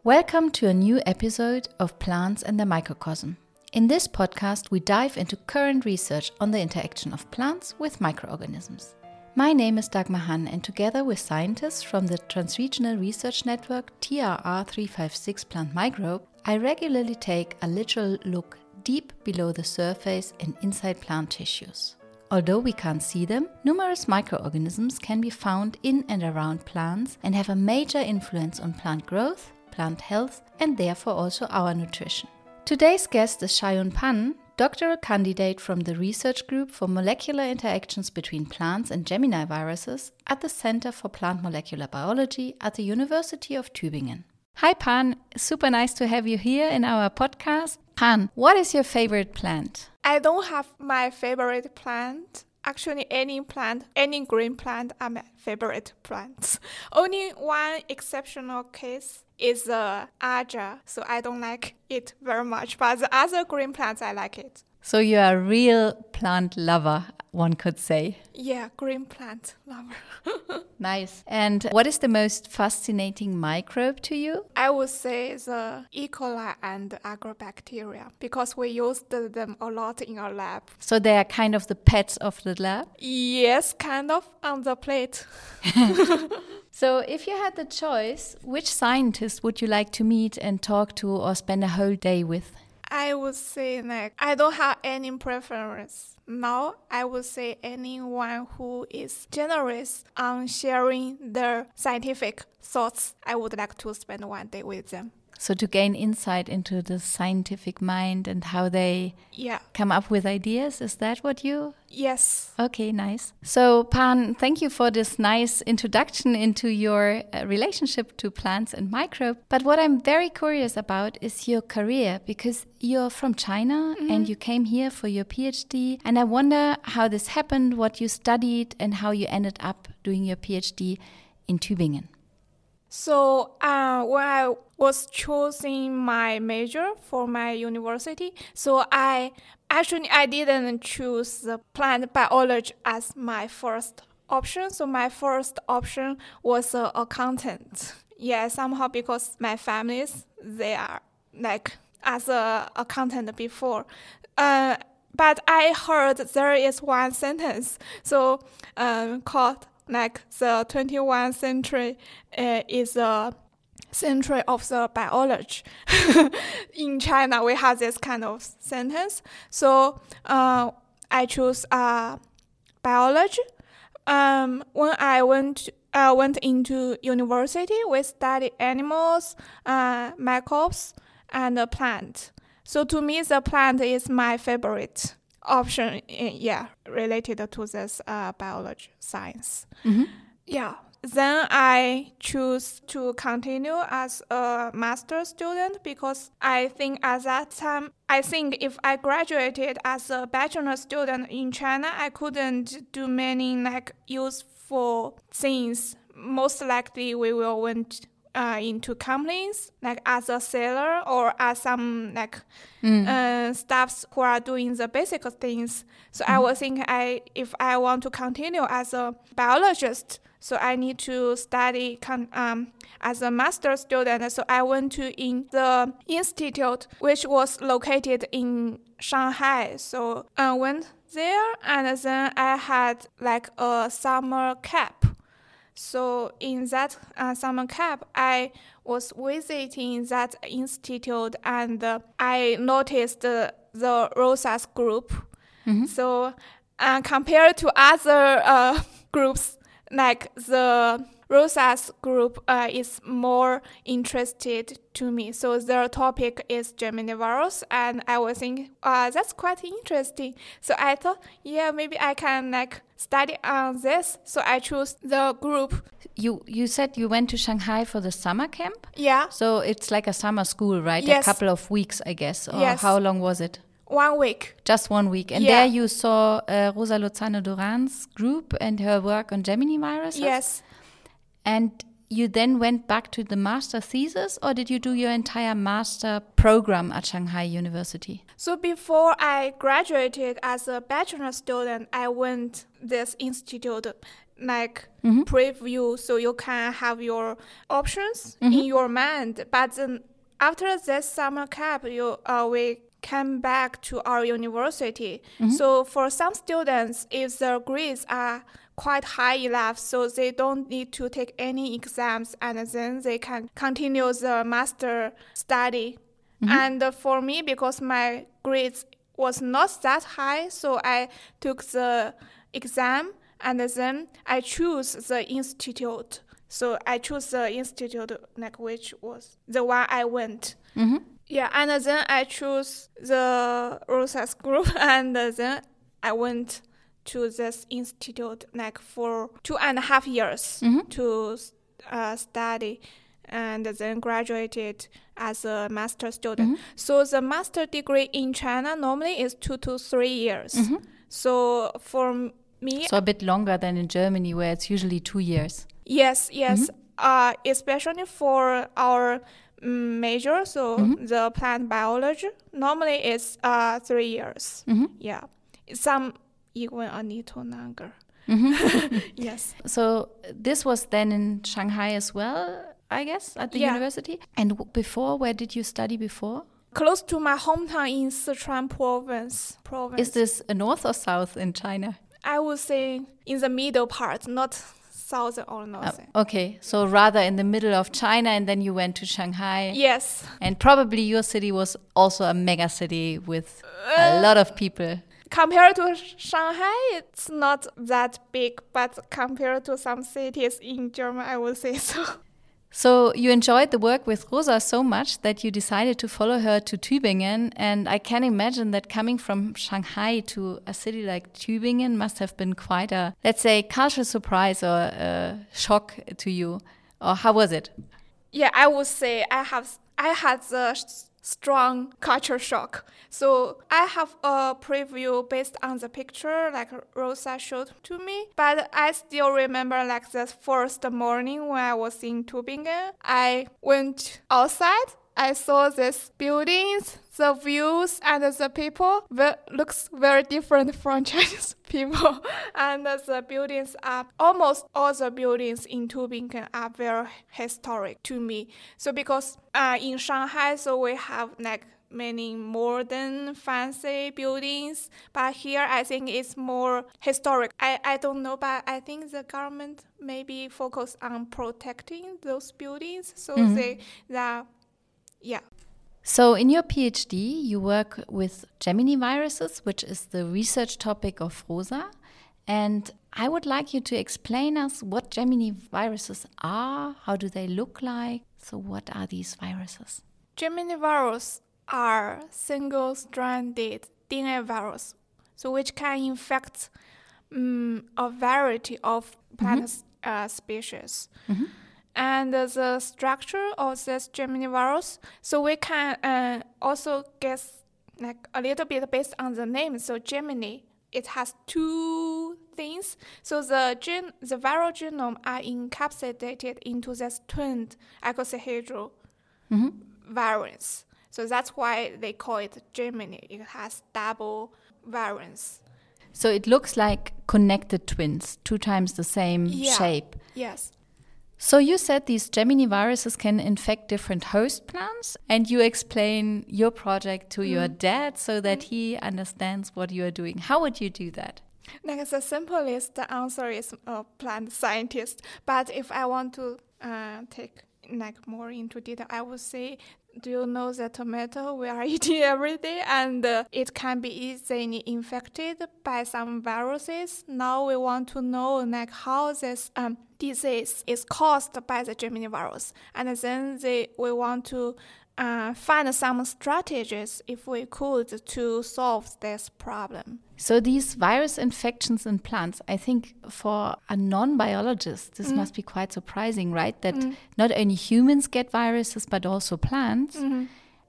Welcome to a new episode of Plants and the Microcosm. In this podcast, we dive into current research on the interaction of plants with microorganisms. My name is Dagmar Hann, and together with scientists from the Transregional Research Network TRR356 Plant Microbe, I regularly take a literal look deep below the surface and inside plant tissues. Although we can't see them, numerous microorganisms can be found in and around plants and have a major influence on plant growth, plant health, and therefore also our nutrition. Today's guest is Xiaoyun Pan, doctoral candidate from the Research Group for Molecular Interactions Between Plants and Gemini Viruses at the Center for Plant Molecular Biology at the University of Tübingen. Hi Pan, super nice to have you here in our podcast. Pan, what is your favorite plant? I don't have my favorite plant. Actually, any green plant are my favorite plants. Only one exceptional case is aja, so I don't like it very much. But the other green plants, I like it. So you are a real plant lover, one could say. Yeah, green plant lover. Nice. And what is the most fascinating microbe to you? I would say the E. coli and agrobacteria, because we used them a lot in our lab. So they are kind of the pets of the lab? Yes, kind of on the plate. So if you had the choice, which scientist would you like to meet and talk to or spend a whole day with? I would say I don't have any preference. Now, I would say anyone who is generous on sharing their scientific thoughts, I would like to spend one day with them. So to gain insight into the scientific mind and how they come up with ideas, is that what you... Yes. Okay, nice. So Pan, thank you for this nice introduction into your relationship to plants and microbes. But what I'm very curious about is your career, because you're from China and you came here for your PhD. And I wonder how this happened, what you studied and how you ended up doing your PhD in Tübingen. So when I was choosing my major for my university, so I didn't choose the plant biology as my first option. So my first option was accountant. Yeah, somehow because my families, they are as a accountant before. But I heard there is one sentence called the 21st century is a century of the biology. In China, we have this kind of sentence. So I chose biology. When I went into university, we studied animals, microbes, and plant. So to me, the plant is my favorite option, related to this biology science. Mm-hmm. Yeah. Then I choose to continue as a master's student because I think at that time, if I graduated as a bachelor student in China, I couldn't do many useful things. Most likely we will went into companies as a seller or as some staffs who are doing the basic things. So I was thinking if I want to continue as a biologist, so I need to study as a master's student. So I went to in the institute, which was located in Shanghai. So I went there, and then I had a summer camp. So in that summer camp, I was visiting that institute, and I noticed the Rosas group. Mm-hmm. So compared to other groups, the Rosas group is more interested to me. So their topic is Gemini virus, and I was thinking, that's quite interesting. So I thought, maybe I can study on this. So I chose the group. You said you went to Shanghai for the summer camp? Yeah. So it's like a summer school, right? Yes. A couple of weeks, I guess. Or yes. How long was it? 1 week. Just 1 week. And there you saw Rosa Lozano Duran's group and her work on Gemini viruses? Yes. And you then went back to the master thesis, or did you do your entire master program at Shanghai University? So before I graduated as a bachelor student, I went this institute like preview, so you can have your options in your mind. But then after this summer camp, we came back to our university. So for some students, if their grades are quite high enough, so they don't need to take any exams, and then they can continue the master study. And for me, because my grades was not that high, so I took the exam, and then I choose the institute. So I chose the institute, like, which was the one I went. Yeah, and then I chose the Rosa's group, and then I went to this institute like for 2.5 years to study, and then graduated as a master student. So the master degree in China normally is 2 to 3 years. So for me... So a bit longer than in Germany, where it's usually 2 years. Yes. Especially for our major, so the plant biology, normally it's 3 years. Yeah. Some even a little longer. Yes. So this was then in Shanghai as well, I guess, at the university? And before, where did you study before? Close to my hometown in Sichuan province. Is this north or south in China? I would say in the middle part, not southern or northern. Okay, so rather in the middle of China, and then you went to Shanghai. Yes. And probably your city was also a mega city with a lot of people. Compared to Shanghai, it's not that big, but compared to some cities in Germany, I would say so. So you enjoyed the work with Rosa so much that you decided to follow her to Tübingen. And I can imagine that coming from Shanghai to a city like Tübingen must have been quite a, let's say, cultural surprise or a shock to you. Or how was it? Yeah, I would say I had the strong culture shock. So I have a preview based on the picture like Rosa showed to me. But I still remember like the first morning when I was in Tübingen. I went outside. I saw these buildings, the views, and the people looks very different from Chinese people. And the buildings are, almost all the buildings in Tübingen are very historic to me. So because in Shanghai, so we have like many modern fancy buildings, but here I think it's more historic. I don't know, but I think the government maybe focus on protecting those buildings, so yeah. So in your PhD, you work with Gemini viruses, which is the research topic of Rosa. And I would like you to explain us what Gemini viruses are, how do they look like? So what are these viruses? Gemini viruses are single-stranded DNA virus, so which can infect a variety of plant species. And the structure of this Gemini virus, so we can also guess like a little bit based on the name. So Gemini, it has two things. So the viral genome are encapsulated into this twinned icosahedral variants. So that's why they call it Gemini. It has double variants. So it looks like connected twins, 2 times the same shape. Yes. So you said these Gemini viruses can infect different host plants, and you explain your project to your dad so that he understands what you are doing. How would you do that? Like the simplest answer is a plant scientist. But if I want to take like more into detail, I would say, do you know the tomato we are eating every day, and it can be easily infected by some viruses? Now we want to know like how this disease is caused by the Gemini virus, and then we want to find some strategies, if we could, to solve this problem. So these virus infections in plants, I think for a non-biologist, this must be quite surprising, right? That not only humans get viruses, but also plants.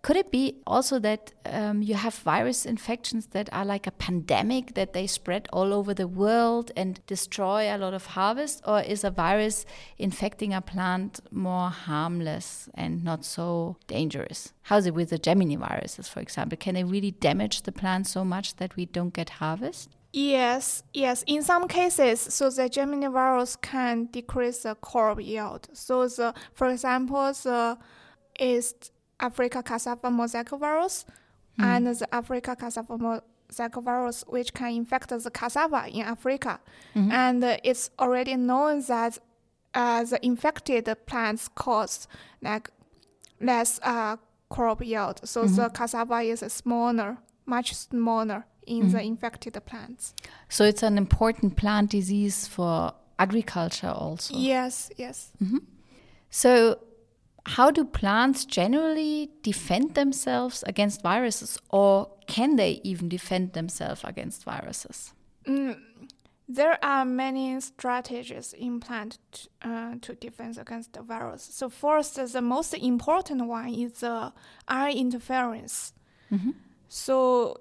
Could it be also that you have virus infections that are like a pandemic, that they spread all over the world and destroy a lot of harvest? Or is a virus infecting a plant more harmless and not so dangerous? How's it with the Gemini viruses, for example? Can they really damage the plant so much that we don't get harvest? Yes. In some cases, so the Gemini virus can decrease the crop yield. So, for example, the East Africa cassava mosaic virus and the Africa cassava mosaic virus, which can infect the cassava in Africa. And it's already known that the infected plants cause like less crop yield. So the cassava is much smaller in the infected plants. So it's an important plant disease for agriculture also. Yes. So how do plants generally defend themselves against viruses, or can they even defend themselves against viruses? There are many strategies in plant to defend against the virus. So first, the most important one is the air interference. So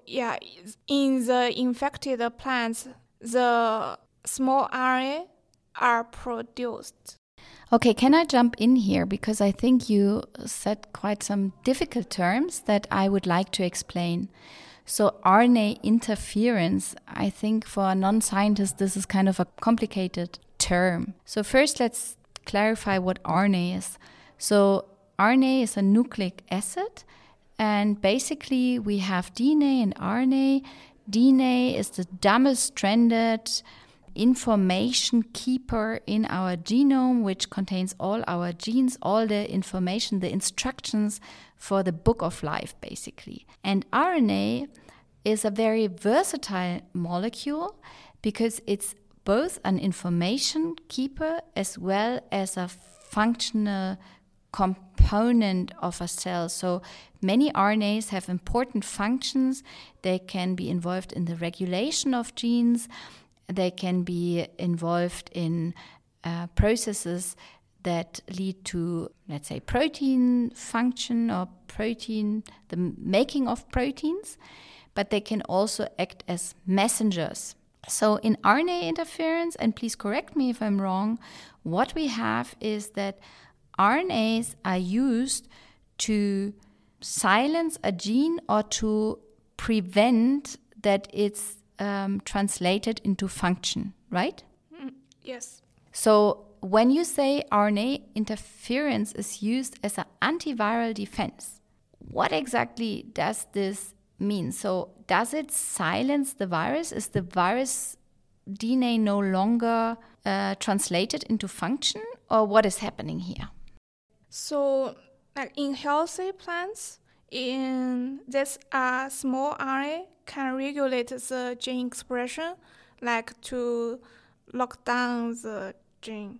in the infected plants, the small RNA are produced. Okay, can I jump in here? Because I think you said quite some difficult terms that I would like to explain. So RNA interference, I think for a non-scientist, this is kind of a complicated term. So first, let's clarify what RNA is. So RNA is a nucleic acid. And basically, we have DNA and RNA. DNA is the double-stranded information keeper in our genome, which contains all our genes, all the information, the instructions for the book of life, basically. And RNA is a very versatile molecule because it's both an information keeper as well as a functional component of a cell. So many RNAs have important functions. They can be involved in the regulation of genes. They can be involved in processes that lead to, let's say, protein function or the making of proteins. But they can also act as messengers. So in RNA interference, and please correct me if I'm wrong, what we have is that RNAs are used to silence a gene or to prevent that it's translated into function, right? Yes. So when you say RNA interference is used as an antiviral defense, what exactly does this mean? So does it silence the virus? Is the virus DNA no longer translated into function, or what is happening here? So, like in healthy plants, in this small RNA can regulate the gene expression, like to lock down the gene.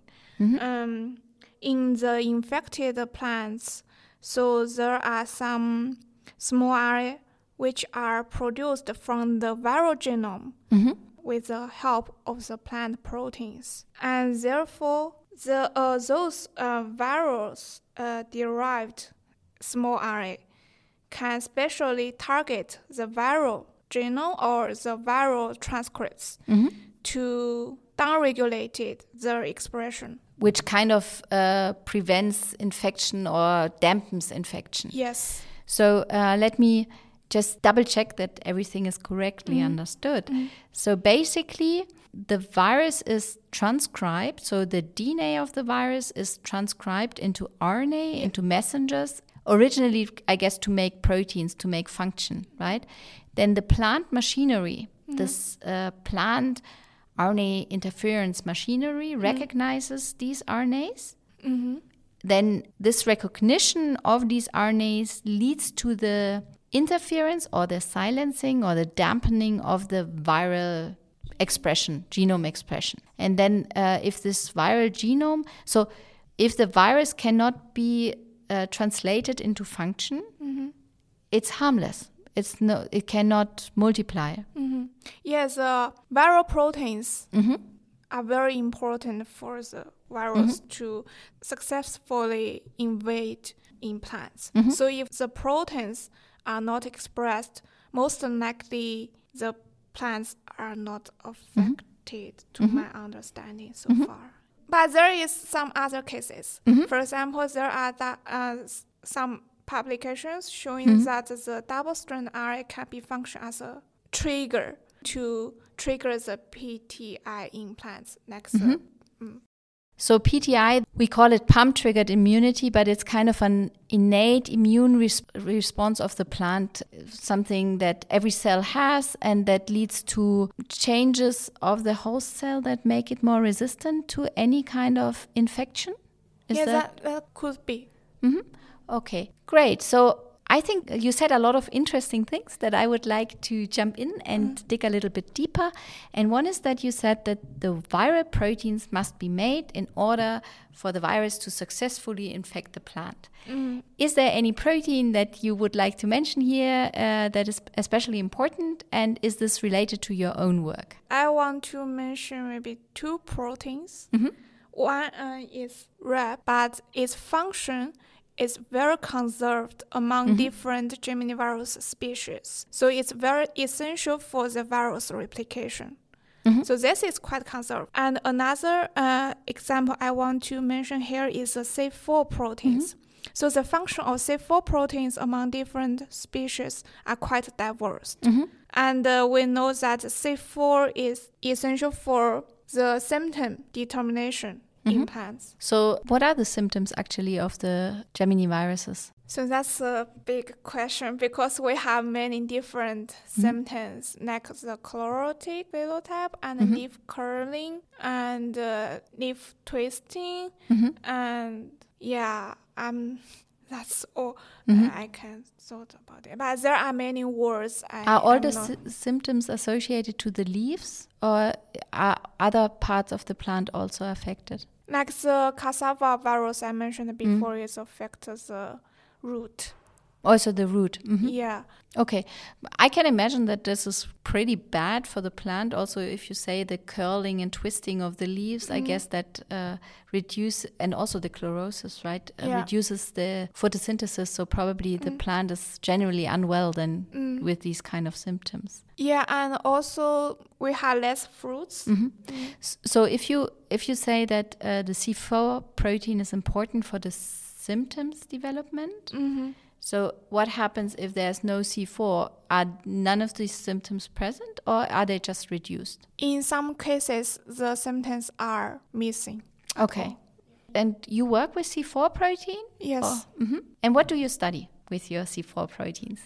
In the infected plants, so there are some small RNA which are produced from the viral genome with the help of the plant proteins, and therefore those virus-derived small RNA can specially target the viral genome or the viral transcripts to downregulate their expression. Which kind of prevents infection or dampens infection. Yes. So let me just double check that everything is correctly understood. So basically, the virus is transcribed, so the DNA of the virus is transcribed into RNA, into messengers, originally, I guess, to make proteins, to make function, right? Then the plant machinery, this plant RNA interference machinery recognizes these RNAs. Then this recognition of these RNAs leads to the interference or the silencing or the dampening of the viral expression, genome expression. And then if this viral genome, so if the virus cannot be translated into function, it's harmless. It cannot multiply. Yes, viral proteins are very important for the virus to successfully invade in plants. So if the proteins are not expressed, most likely the plants are not affected to my understanding so far. But there is some other cases. For example, there are some publications showing that the double-strand RNA can be function as a trigger to trigger the PTI in plants. So PTI, we call it pump-triggered immunity, but it's kind of an innate immune response of the plant, something that every cell has and that leads to changes of the host cell that make it more resistant to any kind of infection? That could be. Okay, great. So I think you said a lot of interesting things that I would like to jump in and dig a little bit deeper. And one is that you said that the viral proteins must be made in order for the virus to successfully infect the plant. Is there any protein that you would like to mention here that is especially important? And is this related to your own work? I want to mention maybe 2 proteins. One is Rab, but its function is very conserved among different Gemini virus species. So it's very essential for the virus replication. So this is quite conserved. And another example I want to mention here is the C4 proteins. So the function of C4 proteins among different species are quite diverse. And we know that C4 is essential for the symptom determination in plants. So what are the symptoms actually of the Gemini viruses? So that's a big question because we have many different symptoms like the chlorotic phenotype and leaf curling and leaf twisting and that's all I can thought about it. But there are many words. Are all the symptoms associated to the leaves or are other parts of the plant also affected? Like the cassava virus I mentioned before, it affects the root. Also the root. Yeah. Okay. I can imagine that this is pretty bad for the plant. Also, if you say the curling and twisting of the leaves, I guess that reduce, and also the chlorosis, right? Reduces the photosynthesis. So probably the plant is generally unwell then with these kind of symptoms. Yeah, and also we have less fruits. So if you say that the C4 protein is important for the symptoms development, so what happens if there's no C4? Are none of these symptoms present or are they just reduced? In some cases, the symptoms are missing. Okay. And you work with C4 protein? Yes. And what do you study with your C4 proteins?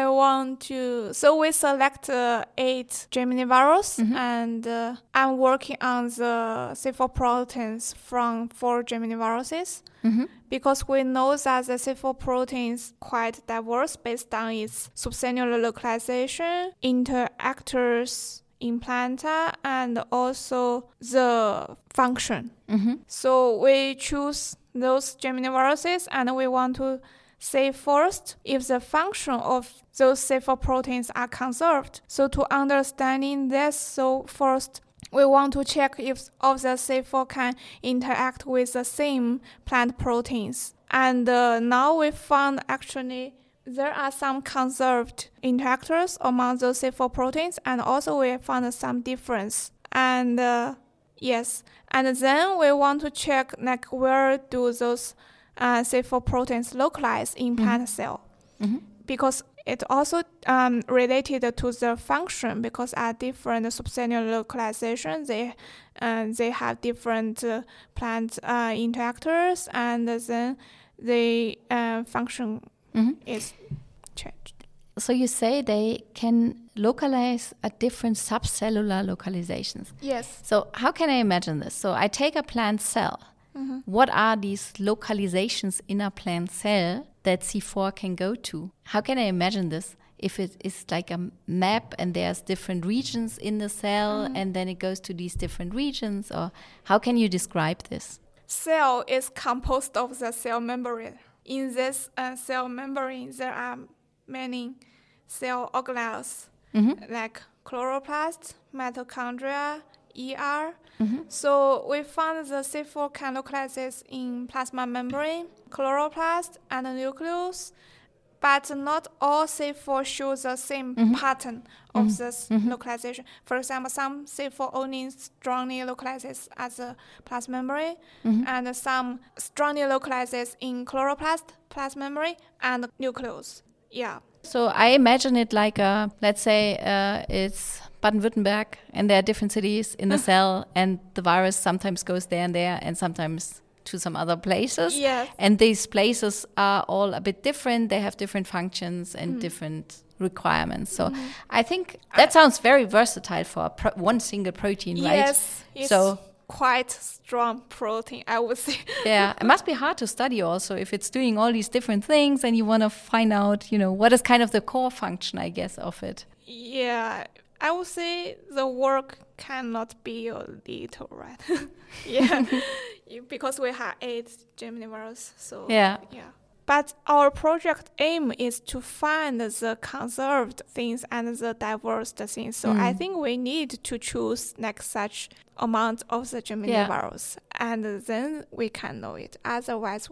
So we select 8 Gemini virus and I'm working on the C4 proteins from 4 Gemini viruses. Because we know that the C4 proteins quite diverse based on its subcellular localization, interactors, implanta, and also the function. So we choose those Gemini viruses and we want to say first if the function of those C4 proteins are conserved. So to understanding this, so first we want to check if all the C4 can interact with the same plant proteins. And now we found actually there are some conserved interactors among those C4 proteins, and also we found some difference. And and then we want to check like where do those C4 proteins localize in plant cell, because it also related to the function, because at different subcellular localization, they have different plant interactors, and then the function is changed. So you say they can localize at different subcellular localizations. Yes. So how can I imagine this? So I take a plant cell. What are these localizations in a plant cell that C4 can go to? How can I imagine this? If it is like a map and there's different regions in the cell and then it goes to these different regions, or how can you describe this? Cell is composed of the cell membrane. In this cell membrane, there are many cell organelles like chloroplasts, mitochondria, ER. So we found the C4 can localize in plasma membrane, chloroplast, and nucleus. But not all C4 show the same pattern of this localization. For example, some C4 only strongly localizes as a plasma membrane, and some strongly localizes in chloroplast, plasma membrane, and nucleus. Yeah. So I imagine it like, let's say it's Baden-Württemberg, and there are different cities in the cell, and the virus sometimes goes there, and sometimes to some other places. Yes. And these places are all a bit different. They have different functions and different requirements. So I think that sounds very versatile for one single protein, right? Yes. It's quite strong protein, I would say. Yeah, it must be hard to study also if it's doing all these different things and you want to find out, what is kind of the core function, I guess, of it. Yeah, I would say the work cannot be a little, right? Yeah, because we have 8 Gemini virus. So yeah. But our project aim is to find the conserved things and the diverse things. So I think we need to choose like such amount of the Gemini virus, and then we can know it. Otherwise,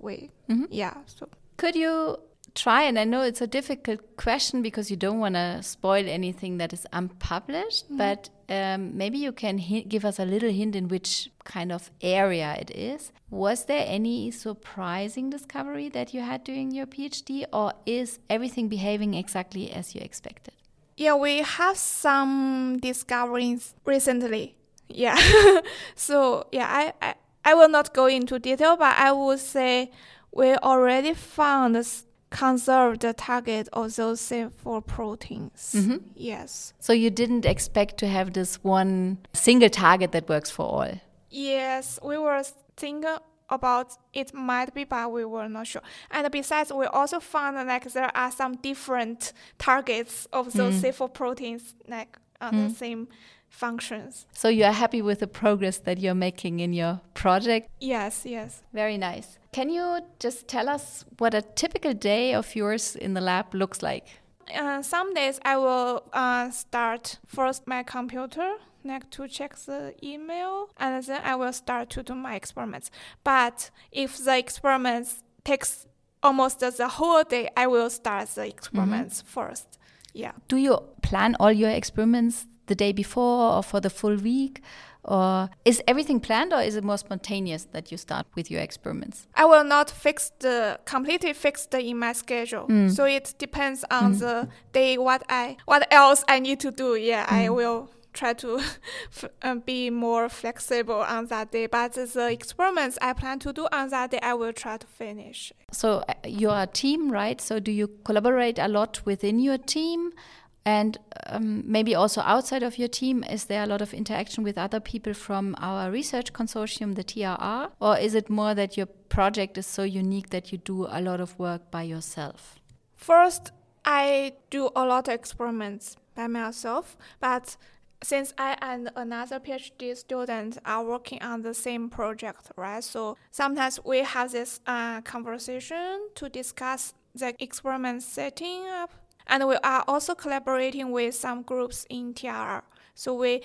So could you try, and I know it's a difficult question because you don't want to spoil anything that is unpublished, but maybe you can give us a little hint in which kind of area it is. Was there any surprising discovery that you had during your PhD, or is everything behaving exactly as you expected? Yeah, we have some discoveries recently. Yeah. So, yeah, I will not go into detail, but I would say we already found conserved target of those C4 proteins. Yes. So you didn't expect to have this one single target that works for all? Yes, we were thinking about it might be, but we were not sure. And besides, we also found like there are some different targets of those C4 proteins like on the same functions. So you are happy with the progress that you're making in your project? Yes. Very nice. Can you just tell us what a typical day of yours in the lab looks like? Some days I will start first my computer to check the email, and then I will start to do my experiments. But if the experiments takes almost the whole day, I will start the experiments first. Yeah. Do you plan all your experiments the day before or for the full week? Or is everything planned, or is it more spontaneous that you start with your experiments? I will not completely fix in my schedule. So it depends on the day, what else I need to do. Yeah, I will try to be more flexible on that day. But the experiments I plan to do on that day, I will try to finish. So you're a team, right? So do you collaborate a lot within your team? And maybe also outside of your team, is there a lot of interaction with other people from our research consortium, the TRR? Or is it more that your project is so unique that you do a lot of work by yourself? First, I do a lot of experiments by myself, but since I and another PhD student are working on the same project, right? So sometimes we have this conversation to discuss the experiment setting up. And we are also collaborating with some groups in TRR. So we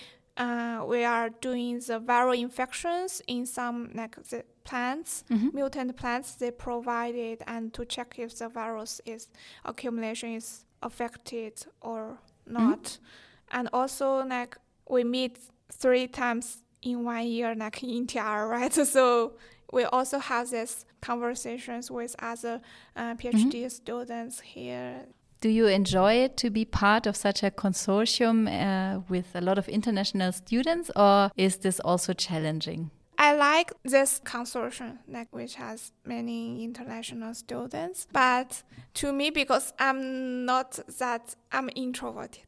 are doing the viral infections in some like the plants, mutant plants they provided, and to check if the virus accumulation is affected or not. And also like we meet 3 times in 1 year like in TRR, right? So we also have these conversations with other PhD students here. Do you enjoy it to be part of such a consortium with a lot of international students, or is this also challenging? I like this consortium, which has many international students. But to me, because I'm introverted,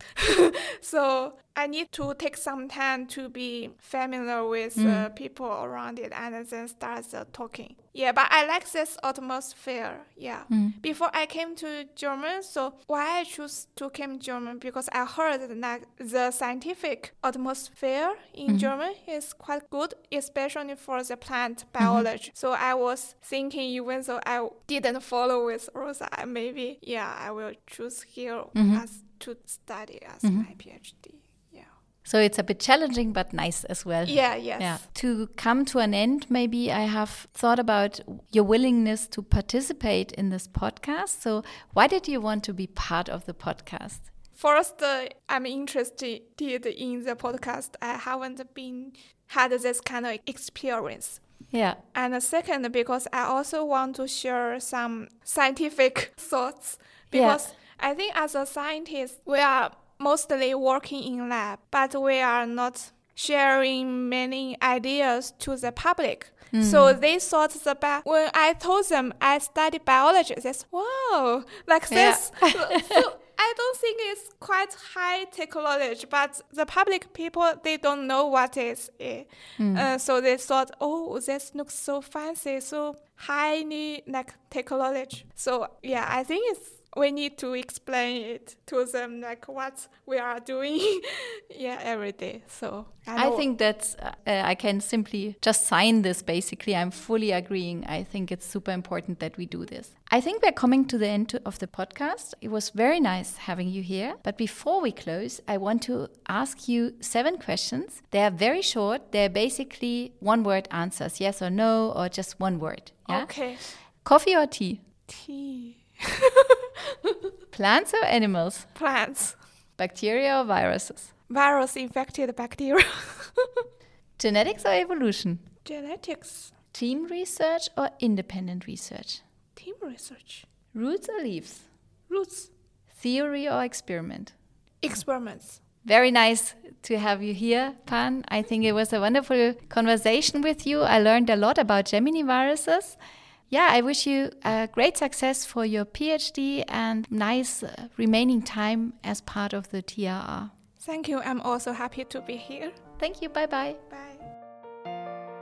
so I need to take some time to be familiar with people around it and then start talking. Yeah, but I like this atmosphere. Yeah. Before I came to German, so why I choose to come to German? Because I heard that the scientific atmosphere in German is quite good, especially for the plant biology. So I was thinking, even though I didn't follow with Rosa, maybe, I will choose here as to study as my PhD. So it's a bit challenging, but nice as well. Yes. Yeah. To come to an end, maybe I have thought about your willingness to participate in this podcast. So why did you want to be part of the podcast? First, I'm interested in the podcast. I haven't had this kind of experience. Yeah. And second, because I also want to share some scientific thoughts. Because I think as a scientist, we are mostly working in lab, but we are not sharing many ideas to the public. So they thought when I told them I studied biology, they said, wow, like this. So I don't think it's quite high technology, but the public people, they don't know what is it. So they thought, oh, this looks so fancy, so highly like technology. So yeah, I think we need to explain it to them, like what we are doing every day. So I think that's, I can simply just sign this basically. I'm fully agreeing. I think it's super important that we do this. I think we're coming to the end of the podcast. It was very nice having you here. But before we close, I want to ask you 7 questions. They are very short. They're basically one-word answers, yes or no, or just one word. Yeah? Okay. Coffee or tea? Tea. Plants or animals? Plants. Bacteria or viruses? Virus-infected bacteria. Genetics or evolution? Genetics. Team research or independent research? Team research. Roots or leaves? Roots. Theory or experiment? Experiments. Very nice to have you here, Pan. I think it was a wonderful conversation with you. I learned a lot about Gemini viruses. Yeah, I wish you great success for your PhD and nice remaining time as part of the TRR. Thank you. I'm also happy to be here. Thank you. Bye-bye. Bye.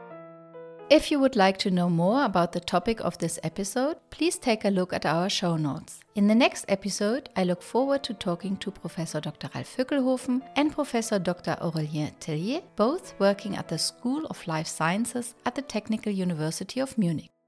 If you would like to know more about the topic of this episode, please take a look at our show notes. In the next episode, I look forward to talking to Professor Dr. Ralf Vöckelhofen and Professor Dr. Aurélien Tellier, both working at the School of Life Sciences at the Technical University of Munich.